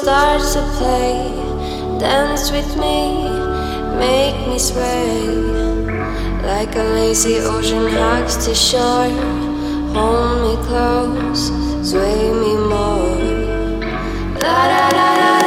start to play. Dance with me, make me sway. Like a lazy ocean hugs the shore. Hold me close, sway me more. La da da da.